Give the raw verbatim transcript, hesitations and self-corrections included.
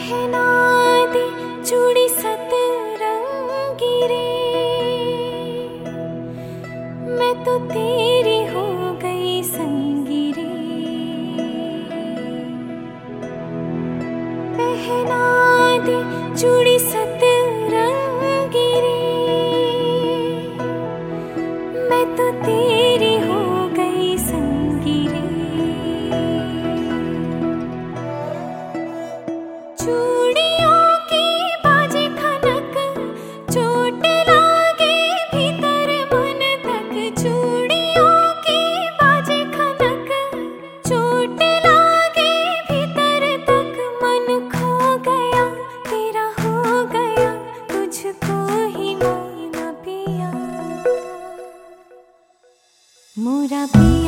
पहना दे चूड़ी सतरंगी रे, मैं तो तेरी हो गई संगी रे। पहना दे चूड़ी सतरंगी रे, मैं तो तेरी हो गई संगी रे। चूड़ियों की बाजे खनक, चोट लागे भीतर मन तक। चूड़ियों की बाजे खनक, चोट लागे भीतर तक। मन खो गया तेरा हो गया, तुझको ही माना पिया। मोरा पिया